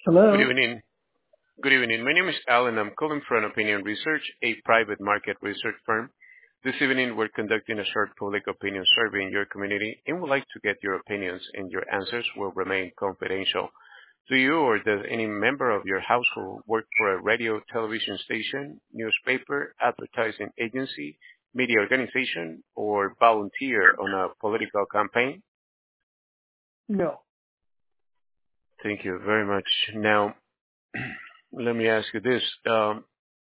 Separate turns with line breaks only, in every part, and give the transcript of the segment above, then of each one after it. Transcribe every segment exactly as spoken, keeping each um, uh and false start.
Good
Hello?
evening. Good evening. My name is Alan. I'm calling from Opinion Research, a private market research firm. This evening, we're conducting a short public opinion survey in your community and would like to get your opinions, and your answers will remain confidential. Do you or does any member of your household work for a radio, television station, newspaper, advertising agency, media organization, or volunteer on a political campaign?
No.
Thank you very much. Now, let me ask you this. Um,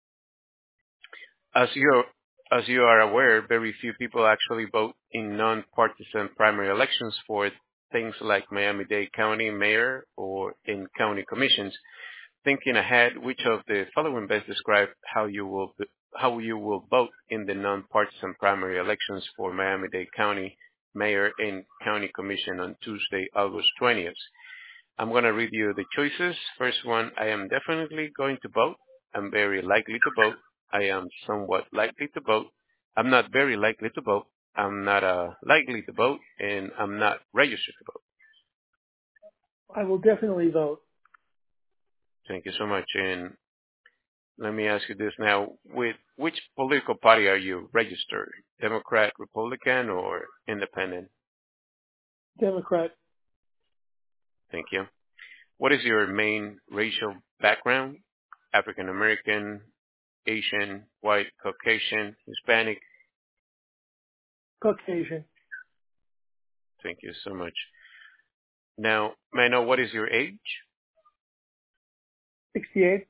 As you as you are aware, very few people actually vote in non-partisan primary elections for things like Miami-Dade County mayor or in county commissions. Thinking ahead, which of the following best describe how you will how you will vote in the non-partisan primary elections for Miami-Dade County mayor and county commission on Tuesday, August twentieth? I'm going to read you the choices. First one, I am definitely going to vote. I'm very likely to vote. I am somewhat likely to vote. I'm not very likely to vote. I'm not uh, likely to vote. And I'm not registered to vote.
I will definitely vote.
Thank you so much. And let me ask you this now. With which political party are you registered? Democrat, Republican, or Independent?
Democrat.
Thank you. What is your main racial background? African American, Asian, white, Caucasian, Hispanic?
Caucasian.
Thank you so much. Now, may I know what is your age?
sixty-eight.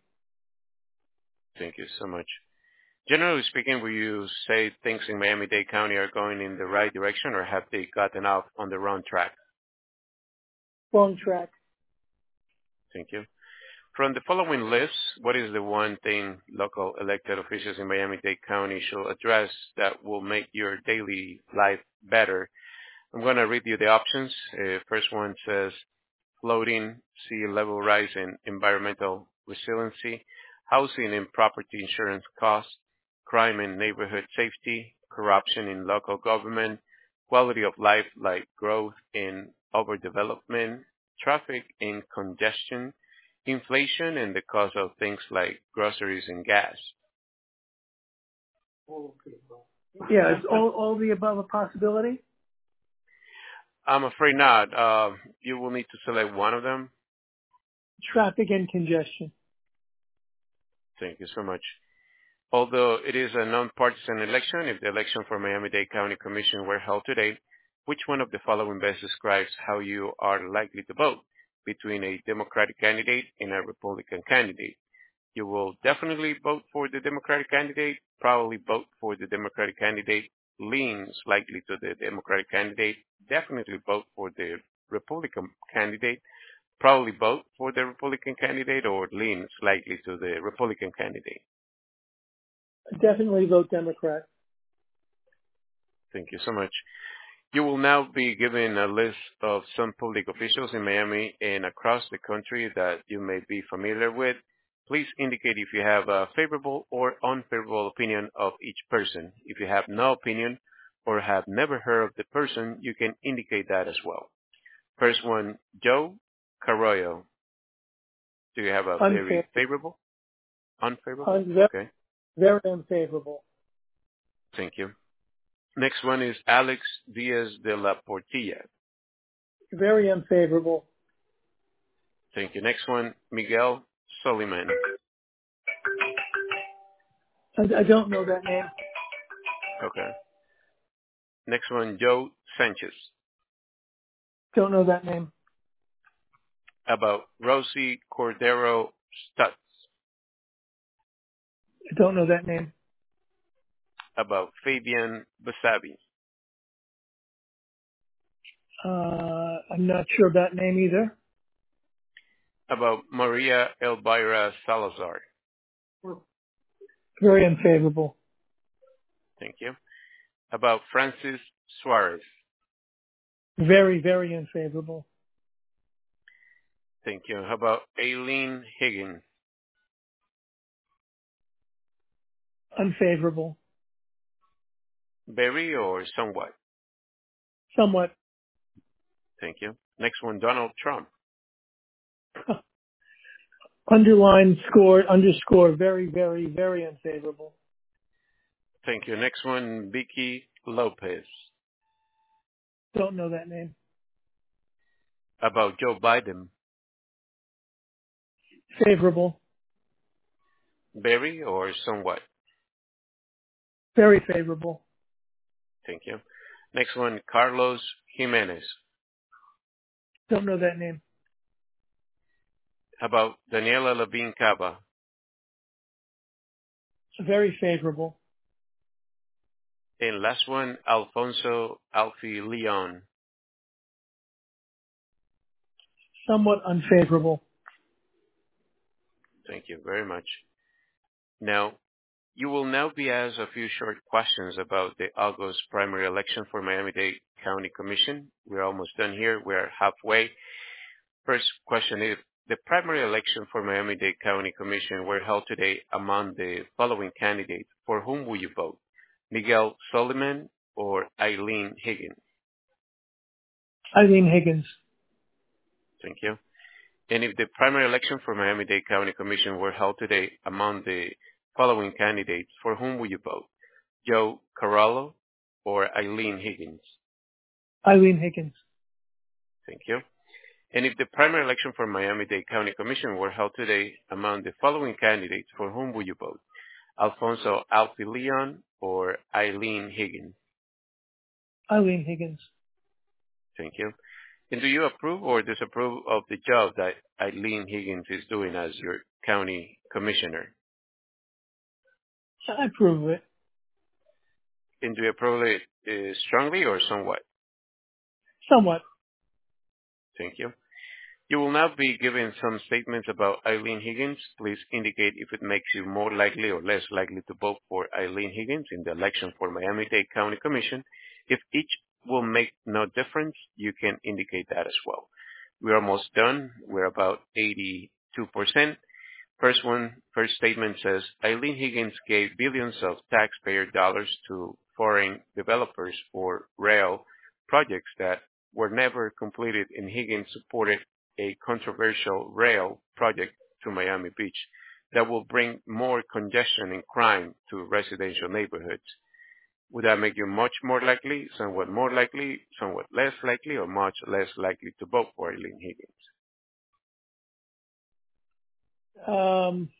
Thank you so much. Generally speaking, will you say things in Miami-Dade County are going in the right direction, or have they gotten off on the wrong track?
Wrong track.
Thank you. From the following list, what is the one thing local elected officials in Miami-Dade County should address that will make your daily life better? I'm going to read you the options. Uh, first one says floating sea level rise and environmental resiliency, housing and property insurance costs, crime and neighborhood safety, corruption in local government, quality of life like growth and overdevelopment, traffic and congestion, inflation and the cost of things like groceries and gas.
Yeah, is all, all the above a possibility?
I'm afraid not. Uh, you will need to select one of them.
Traffic and congestion.
Thank you so much. Although it is a nonpartisan election, if the election for Miami-Dade County Commission were held today, which one of the following best describes how you are likely to vote between a Democratic candidate and a Republican candidate? You will definitely vote for the Democratic candidate, probably vote for the Democratic candidate, lean slightly to the Democratic candidate, definitely vote for the Republican candidate, probably vote for the Republican candidate, or lean slightly to the Republican candidate.
Definitely vote Democrat.
Thank you so much. You will now be given a list of some public officials in Miami and across the country that you may be familiar with. Please indicate if you have a favorable or unfavorable opinion of each person. If you have no opinion or have never heard of the person, you can indicate that as well. First one, Joe Carroyo. Do you have a very
Unfair.
favorable? Unfavorable?
Unve-
Okay.
very unfavorable.
Thank you. Next one is Alex Diaz de la Portilla.
Very unfavorable.
Thank you. Next one, Miguel Soliman.
I, I don't know that name.
Okay. Next one, Joe Sanchez.
Don't know that name.
About Rosie Cordero Stutz.
I don't know that name.
About Fabian Basabi.
Uh, I'm not sure of that name either.
About Maria Elvira Salazar.
Very unfavorable.
Thank you. About Francis Suarez.
Very, very unfavorable.
Thank you. How about Aileen Higgins?
Unfavorable.
Very or somewhat?
Somewhat.
Thank you. Next one, Donald Trump.
Underline, score, underscore, very, very, very unfavorable.
Thank you. Next one, Vicky Lopez.
Don't know that name.
About Joe Biden.
Favorable.
Very or somewhat?
Very favorable.
Thank you. Next one, Carlos Jimenez.
Don't know that name.
About Daniela Levine Cava.
Very favorable.
And last one, Alfonso Alfie Leon.
Somewhat unfavorable.
Thank you very much. Now, you will now be asked a few short questions about the August primary election for Miami-Dade County Commission. We're almost done here. We're halfway. First question is, the primary election for Miami-Dade County Commission were held today among the following candidates. For whom will you vote? Miguel Soliman or Eileen Higgins?
Eileen Higgins.
Thank you. And if the primary election for Miami-Dade County Commission were held today among the following candidates, for whom will you vote? Joe Carollo or Eileen Higgins?
Eileen Higgins.
Thank you. And if the primary election for Miami-Dade County Commission were held today among the following candidates, for whom will you vote? Alfonso Alfie Leon or Eileen Higgins?
Eileen Higgins.
Thank you. And do you approve or disapprove of the job that Eileen Higgins is doing as your county commissioner?
I approve of it.
And do you approve it uh, strongly or somewhat?
Somewhat.
Thank you. You will now be given some statements about Eileen Higgins. Please indicate if it makes you more likely or less likely to vote for Eileen Higgins in the election for Miami-Dade County Commission. If each will make no difference, you can indicate that as well. We're almost done. We're about eighty-two percent. First one, first statement says, Eileen Higgins gave billions of taxpayer dollars to foreign developers for rail projects that were never completed, and Higgins supported a controversial rail project to Miami Beach that will bring more congestion and crime to residential neighborhoods. Would that make you much more likely, somewhat more likely, somewhat less likely, or much less likely to vote for Eileen Higgins?
Um,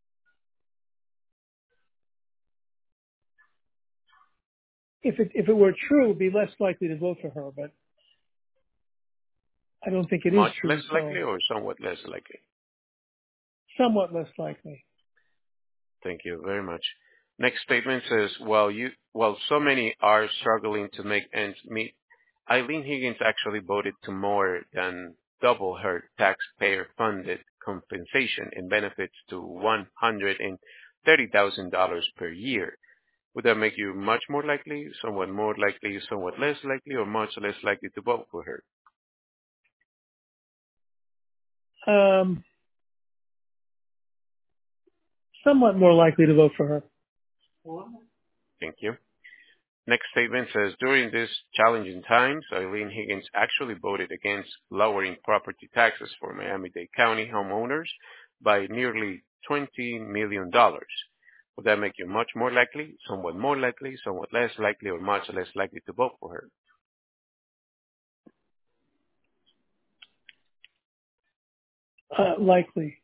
if it if it were true, it would be less likely to vote for her, but I don't think it is
Much
true.
less
So
likely or somewhat less likely?
somewhat less likely.
Thank you very much. Next statement says, while you, while so many are struggling to make ends meet, Eileen Higgins actually voted to more than double her taxpayer-funded compensation and benefits to one hundred thirty thousand dollars per year. Would that make you much more likely, somewhat more likely, somewhat less likely, or much less likely to vote for her?
Um, somewhat more likely to vote for her.
Thank you. Next statement says, during these challenging times, Eileen Higgins actually voted against lowering property taxes for Miami-Dade County homeowners by nearly twenty million dollars. Would that make you much more likely, somewhat more likely, somewhat less likely, or much less likely to vote for her?
Uh, likely.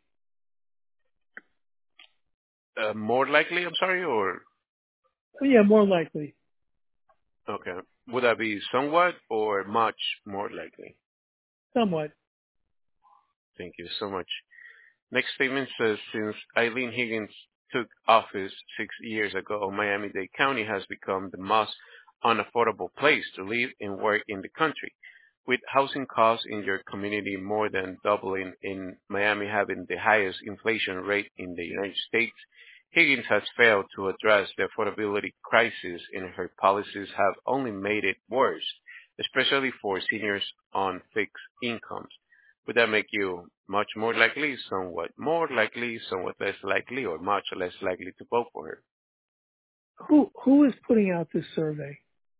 Uh, more likely, I'm sorry, or?
Yeah, more likely.
Okay. Would that be somewhat or much more likely?
Somewhat.
Thank you so much. Next statement says, since Eileen Higgins took office six years ago, Miami-Dade County has become the most unaffordable place to live and work in the country. With housing costs in your community more than doubling and Miami having the highest inflation rate in the United States, Higgins has failed to address the affordability crisis, and her policies have only made it worse, especially for seniors on fixed incomes. Would that make you much more likely, somewhat more likely, somewhat less likely, or much less likely to vote for her?
Who who is putting out this survey?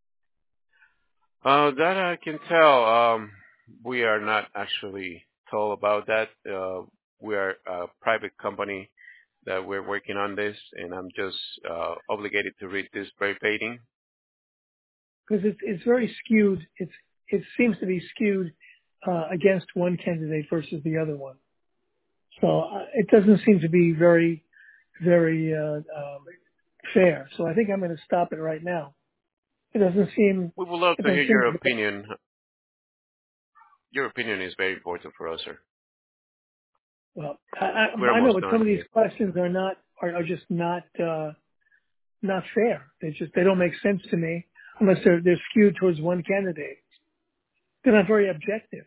Uh, that I can tell. Um, we are not actually told about that. Uh, we are a private company that we're working on this, and I'm just uh, obligated to read this verbatim.
Because it's it's very skewed. It's it seems to be skewed uh, against one candidate versus the other one. So uh, it doesn't seem to be very very uh, um, fair. So I think I'm going to stop it right now. It doesn't seem.
We would love
It
to hear
doesn't seem.
your opinion. Your opinion is very important for us, sir.
Well, I, I,
We're
I know,
almost
but some
done
of these
here.
questions are not are, are just not uh, not fair. They just they don't make sense to me unless they're they're skewed towards one candidate. They're not very objective.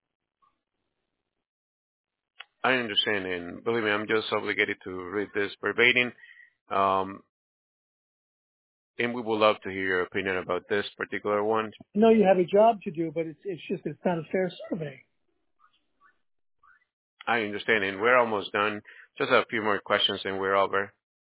I understand, and believe me, I'm just obligated to read this verbatim. Um, and we would love to hear your opinion about this particular one.
I know you have a job to do, but it's it's just it's not a fair survey.
I understand, and we're almost done. Just a few more questions, and we're over.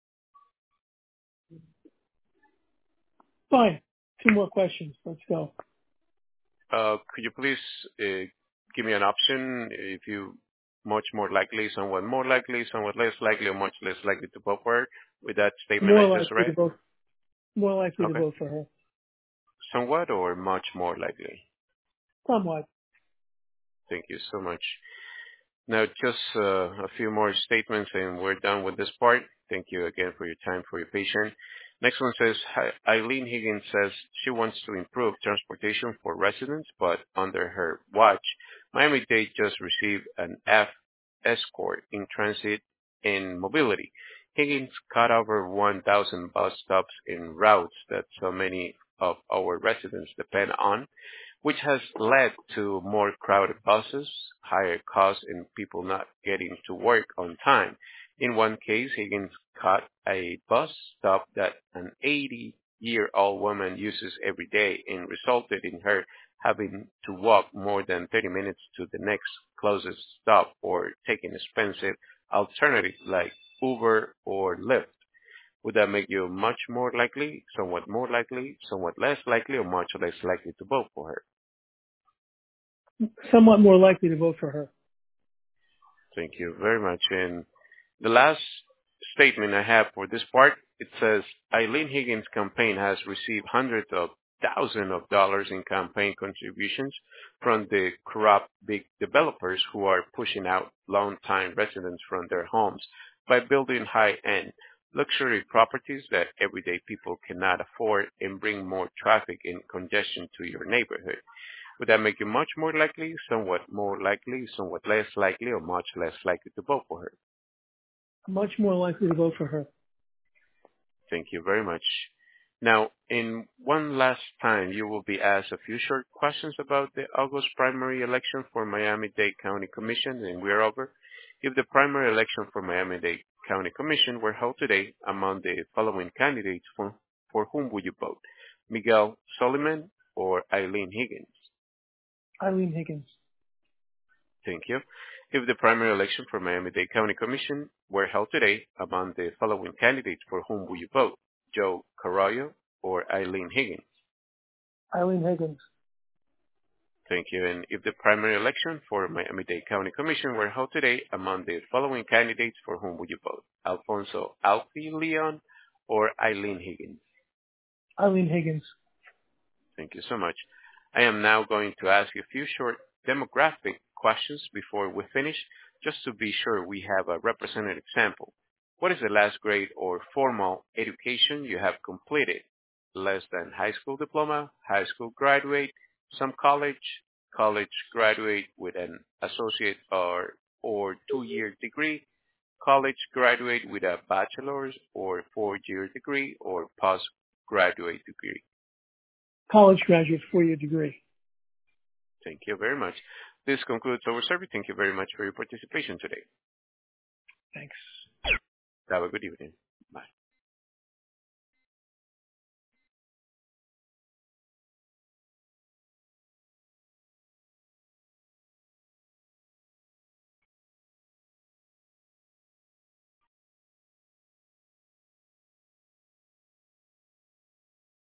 Fine. Two more questions. Let's go.
Uh, could you please uh, give me an option if you much more likely, somewhat more likely, somewhat less likely, or much less likely to vote for her with that statement I
More
just
likely to
read?
vote. More likely to
Okay.
vote for her.
Somewhat or much more likely?
Somewhat.
Thank you so much. Now, just uh, a few more statements and we're done with this part. Thank you again for your time, for your patience. Next one says, "Hi- Eileen Higgins says she wants to improve transportation for residents, but under her watch, Miami-Dade just received an F escort in transit and mobility. Higgins cut over one thousand bus stops in routes that so many of our residents depend on, which has led to more crowded buses, higher costs, and people not getting to work on time. In one case, Higgins caught a bus stop that an eighty-year-old woman uses every day and resulted in her having to walk more than thirty minutes to the next closest stop or taking expensive alternatives like Uber or Lyft. Would that make you much more likely, somewhat more likely, somewhat less likely, or much less likely to vote for her?"
Somewhat more likely to vote for her.
Thank you very much. And the last statement I have for this part, it says, Eileen Higgins' campaign has received hundreds of thousands of dollars in campaign contributions from the corrupt big developers who are pushing out longtime residents from their homes by building high-end luxury properties that everyday people cannot afford and bring more traffic and congestion to your neighborhood. Would that make you much more likely, somewhat more likely, somewhat less likely, or much less likely to vote for her?
Much more likely to vote for her.
Thank you very much. Now, in one last time, you will be asked a few short questions about the August primary election for Miami-Dade County Commission, and we're over. If the primary election for Miami-Dade County Commission were held today, among the following candidates, for, for whom would you vote? Miguel Soliman or Eileen Higgins?
Eileen Higgins.
Thank you. If the primary election for Miami-Dade County Commission were held today, among the following candidates, for whom would you vote? Joe Carollo or Eileen Higgins?
Eileen Higgins.
Thank you. And if the primary election for Miami-Dade County Commission were held today, among the following candidates, for whom would you vote? Alfonso Alfie Leon or Eileen Higgins?
Eileen Higgins.
Thank you so much. I am now going to ask you a few short demographic questions before we finish, just to be sure we have a representative sample. What is the last grade or formal education you have completed? Less than high school diploma, high school graduate, some college, college graduate with an associate or, or two-year degree, college graduate with a bachelor's or four-year degree, or postgraduate degree.
College graduate, four-year degree.
Thank you very much. This concludes our survey. Thank you very much for your participation today.
Thanks.
Have a good evening.